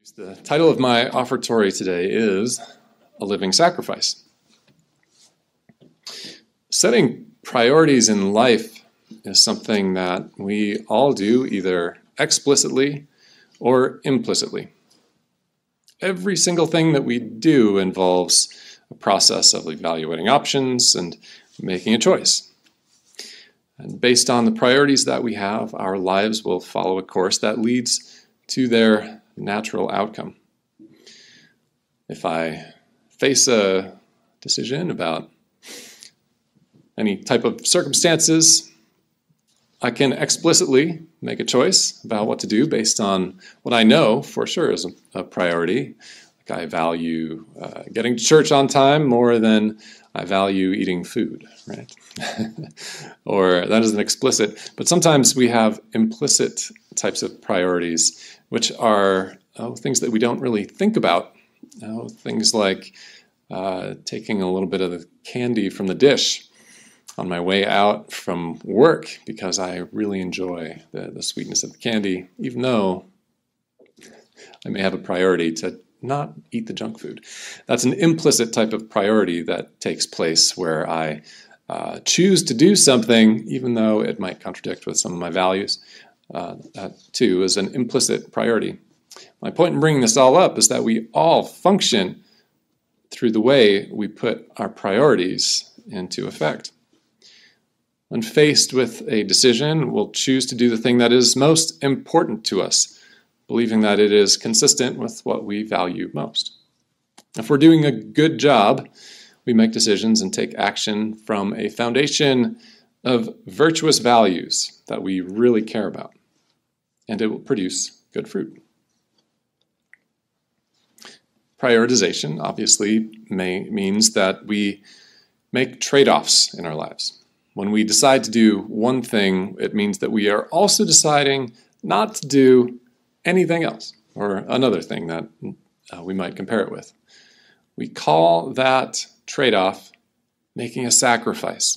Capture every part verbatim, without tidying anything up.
The title of my offertory today is A Living Sacrifice. Setting priorities in life is something that we all do either explicitly or implicitly. Every single thing that we do involves a process of evaluating options and making a choice. And based on the priorities that we have, our lives will follow a course that leads to their natural outcome. If I face a decision about any type of circumstances, I can explicitly make a choice about what to do based on what I know for sure is a priority. Like I value uh, getting to church on time more than I value eating food, right? Or that is an explicit, but sometimes we have implicit types of priorities, which are oh, things that we don't really think about. Oh, things like uh, taking a little bit of the candy from the dish on my way out from work because I really enjoy the, the sweetness of the candy, even though I may have a priority to not eat the junk food. That's an implicit type of priority that takes place where I uh, choose to do something even though it might contradict with some of my values. Uh, that too is an implicit priority. My point in bringing this all up is that we all function through the way we put our priorities into effect. When faced with a decision, we'll choose to do the thing that is most important to us, believing that it is consistent with what we value most. If we're doing a good job, we make decisions and take action from a foundation of virtuous values that we really care about, and it will produce good fruit. Prioritization obviously may, means that we make trade-offs in our lives. When we decide to do one thing, it means that we are also deciding not to do anything else, or another thing that uh, we might compare it with. We call that trade-off making a sacrifice.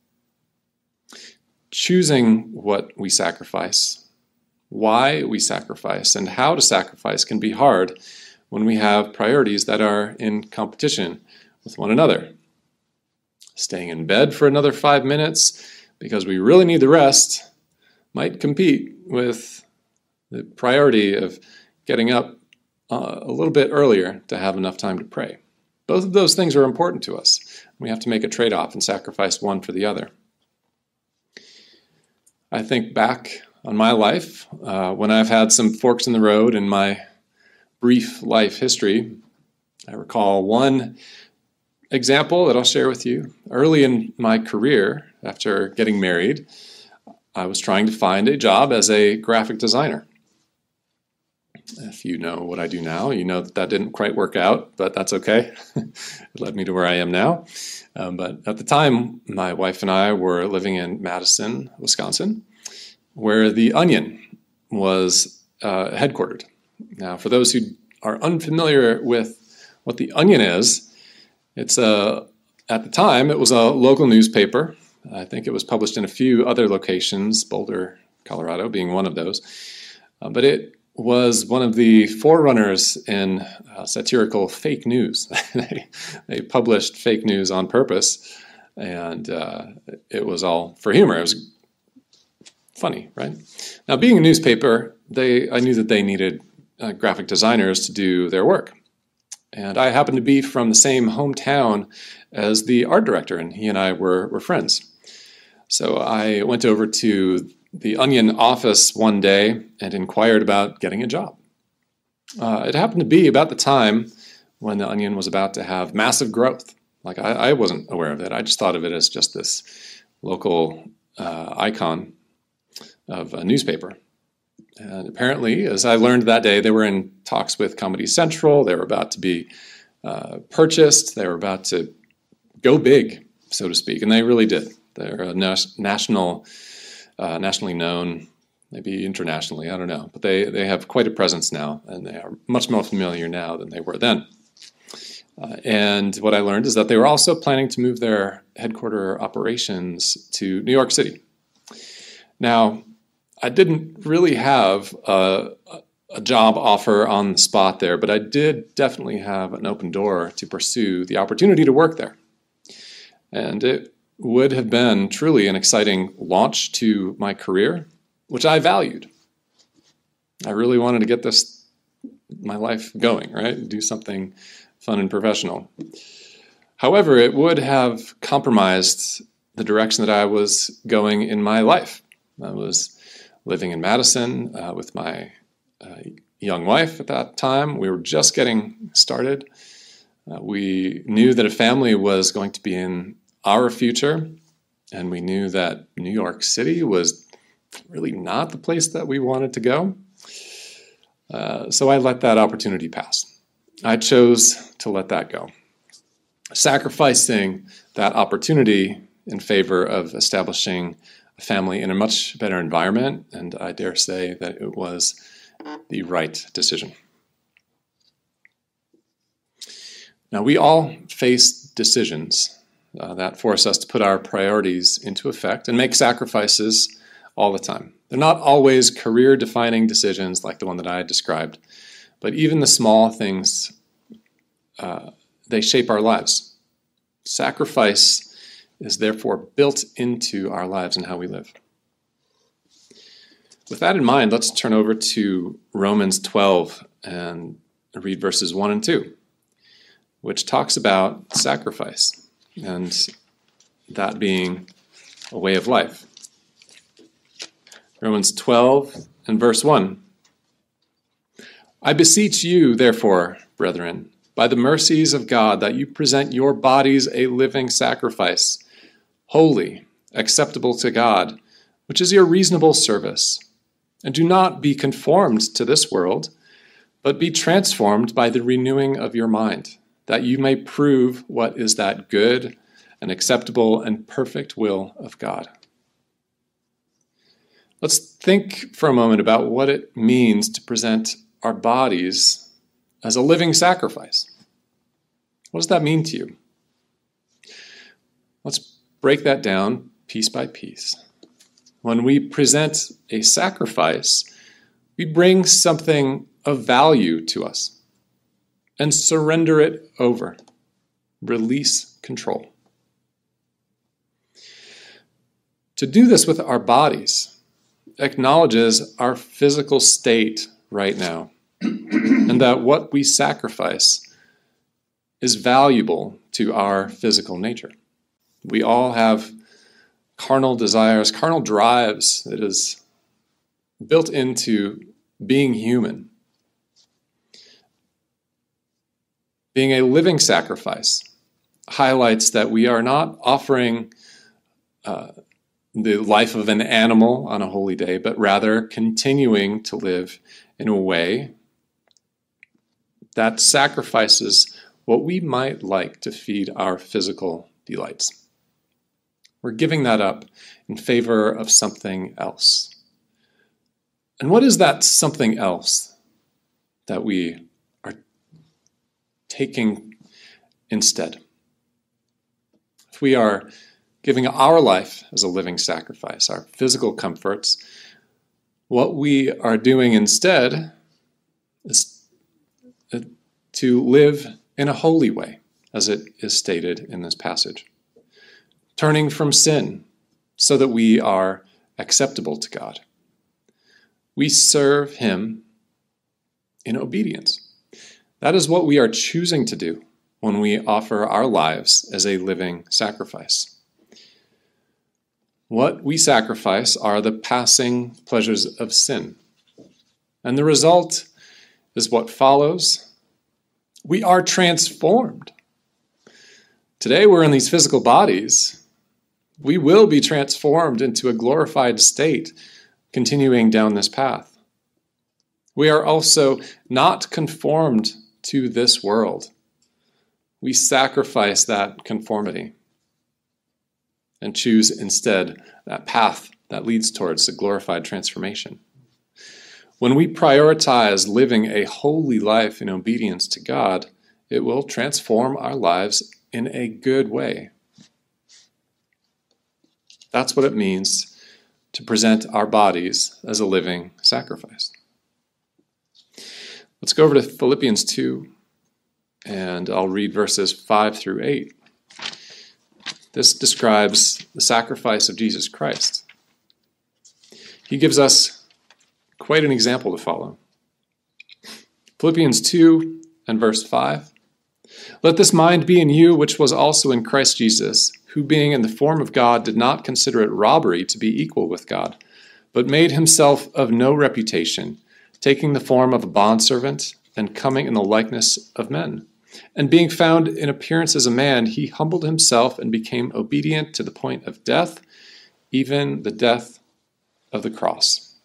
Choosing what we sacrifice, why we sacrifice, and how to sacrifice can be hard when we have priorities that are in competition with one another. Staying in bed for another five minutes because we really need the rest might compete with the priority of getting up uh, a little bit earlier to have enough time to pray. Both of those things are important to us. We have to make a trade-off and sacrifice one for the other. I think back on my life uh, when I've had some forks in the road in my brief life history. I recall one example that I'll share with you. Early in my career, after getting married, I was trying to find a job as a graphic designer. If you know what I do now, you know that that didn't quite work out, but that's okay. It led me to where I am now. Um, but at the time, my wife and I were living in Madison, Wisconsin, where The Onion was uh, headquartered. Now, for those who are unfamiliar with what The Onion is, it's a, at the time, it was a local newspaper. I think it was published in a few other locations, Boulder, Colorado being one of those. Uh, but it was one of the forerunners in uh, satirical fake news. they, they published fake news on purpose, and uh, it was all for humor. It was funny, right? Now, being a newspaper, they I knew that they needed uh, graphic designers to do their work. And I happened to be from the same hometown as the art director, and he and I were, were friends. So I went over to the Onion office one day and inquired about getting a job. Uh, it happened to be about the time when the Onion was about to have massive growth. Like I, I wasn't aware of it. I just thought of it as just this local uh, icon of a newspaper. And apparently, as I learned that day, they were in talks with Comedy Central. They were about to be uh, purchased. They were about to go big, so to speak, and they really did. They're a nas- national, uh, nationally known, maybe internationally, I don't know. But they, they have quite a presence now, and they are much more familiar now than they were then. Uh, and what I learned is that they were also planning to move their headquarter operations to New York City. Now, I didn't really have a, a job offer on the spot there, but I did definitely have an open door to pursue the opportunity to work there. And it would have been truly an exciting launch to my career, which I valued. I really wanted to get this, my life going, right? Do something fun and professional. However, it would have compromised the direction that I was going in my life. I was living in Madison uh, with my uh, young wife at that time. We were just getting started. Uh, we knew that a family was going to be in our future, and we knew that New York City was really not the place that we wanted to go. Uh, so I let that opportunity pass. I chose to let that go, sacrificing that opportunity in favor of establishing a family in a much better environment, and I dare say that it was the right decision. Now, we all face decisions uh, that force us to put our priorities into effect and make sacrifices all the time. They're not always career-defining decisions like the one that I described, but even the small things, uh, they shape our lives. Sacrifice is therefore built into our lives and how we live. With that in mind, let's turn over to Romans twelve and read verses one and two, which talks about sacrifice and that being a way of life. Romans twelve and verse one. I beseech you, therefore, brethren, by the mercies of God, that you present your bodies a living sacrifice, holy, acceptable to God, which is your reasonable service. And do not be conformed to this world, but be transformed by the renewing of your mind, that you may prove what is that good and acceptable and perfect will of God. Let's think for a moment about what it means to present our bodies as a living sacrifice. What does that mean to you? Let's break that down piece by piece. When we present a sacrifice, we bring something of value to us and surrender it over. Release control. To do this with our bodies acknowledges our physical state right now, and that what we sacrifice is valuable to our physical nature. We all have carnal desires, carnal drives that is built into being human. Being a living sacrifice highlights that we are not offering uh, the life of an animal on a holy day, but rather continuing to live in a way that sacrifices what we might like to feed our physical delights. We're giving that up in favor of something else. And what is that something else that we are taking instead? If we are giving our life as a living sacrifice, our physical comforts, what we are doing instead is to live in a holy way, as it is stated in this passage. Turning from sin so that we are acceptable to God. We serve Him in obedience. That is what we are choosing to do when we offer our lives as a living sacrifice. What we sacrifice are the passing pleasures of sin. And the result is what follows. We are transformed. Today we're in these physical bodies. We will be transformed into a glorified state, continuing down this path. We are also not conformed to this world. We sacrifice that conformity and choose instead that path that leads towards a glorified transformation. When we prioritize living a holy life in obedience to God, it will transform our lives in a good way. That's what it means to present our bodies as a living sacrifice. Let's go over to Philippians two, and I'll read verses five through eight. This describes the sacrifice of Jesus Christ. He gives us quite an example to follow. Philippians two and verse five. Let this mind be in you, which was also in Christ Jesus, who being in the form of God did not consider it robbery to be equal with God, but made himself of no reputation, taking the form of a bondservant and coming in the likeness of men. And being found in appearance as a man, he humbled himself and became obedient to the point of death, even the death of the cross.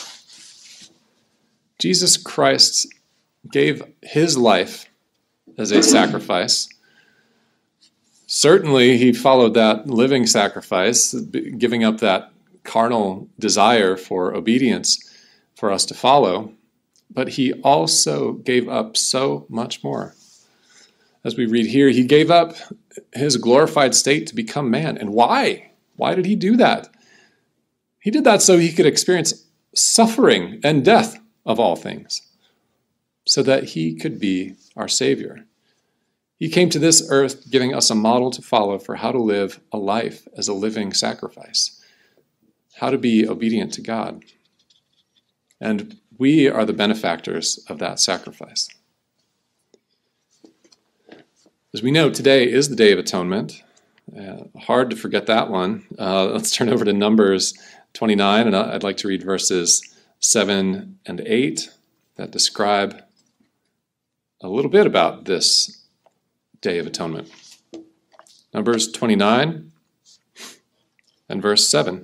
Jesus Christ gave his life as a sacrifice. Certainly, he followed that living sacrifice, giving up that carnal desire for obedience for us to follow. But he also gave up so much more. As we read here, he gave up his glorified state to become man. And why? Why did he do that? He did that so he could experience suffering and death of all things, so that he could be our Savior. He came to this earth giving us a model to follow for how to live a life as a living sacrifice, how to be obedient to God. And we are the benefactors of that sacrifice. As we know, today is the Day of Atonement. Uh, hard to forget that one. Uh, let's turn over to Numbers twenty-nine, and I'd like to read verses seven and eight that describe a little bit about this Day of Atonement. Numbers twenty-nine and verse seven.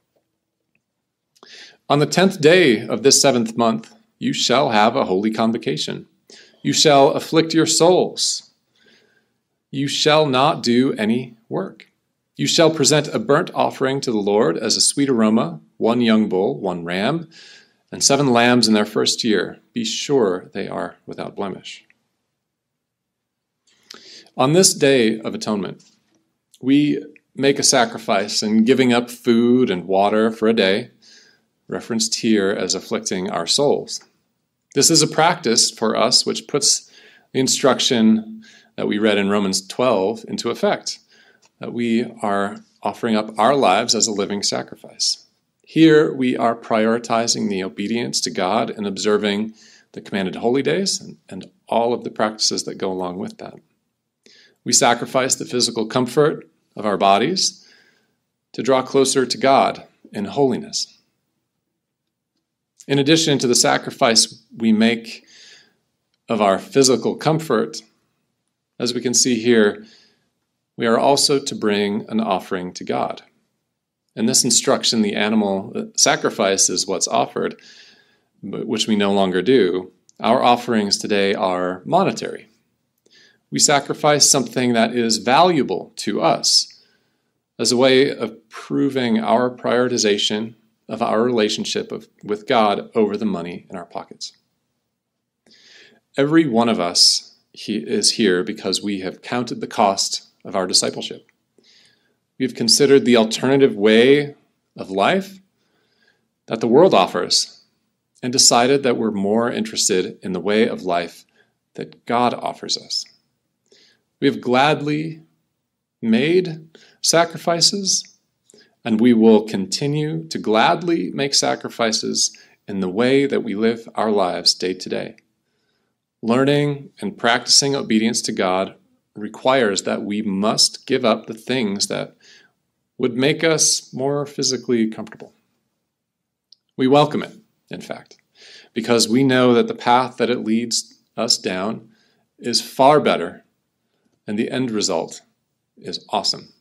On the tenth day of this seventh month, you shall have a holy convocation. You shall afflict your souls. You shall not do any work. You shall present a burnt offering to the Lord as a sweet aroma, one young bull, one ram, and seven lambs in their first year. Be sure they are without blemish. On this Day of Atonement, we make a sacrifice in giving up food and water for a day, referenced here as afflicting our souls. This is a practice for us which puts the instruction that we read in Romans twelve into effect, that we are offering up our lives as a living sacrifice. Here we are prioritizing the obedience to God and observing the commanded holy days and, and all of the practices that go along with that. We sacrifice the physical comfort of our bodies to draw closer to God in holiness. In addition to the sacrifice we make of our physical comfort, as we can see here, we are also to bring an offering to God. In this instruction, the animal sacrifice is what's offered, which we no longer do. Our offerings today are monetary. We sacrifice something that is valuable to us as a way of proving our prioritization of our relationship of, with God over the money in our pockets. Every one of us he is here because we have counted the cost of our discipleship. We've considered the alternative way of life that the world offers and decided that we're more interested in the way of life that God offers us. We have gladly made sacrifices, and we will continue to gladly make sacrifices in the way that we live our lives day to day. Learning and practicing obedience to God requires that we must give up the things that would make us more physically comfortable. We welcome it, in fact, because we know that the path that it leads us down is far better, and the end result is awesome.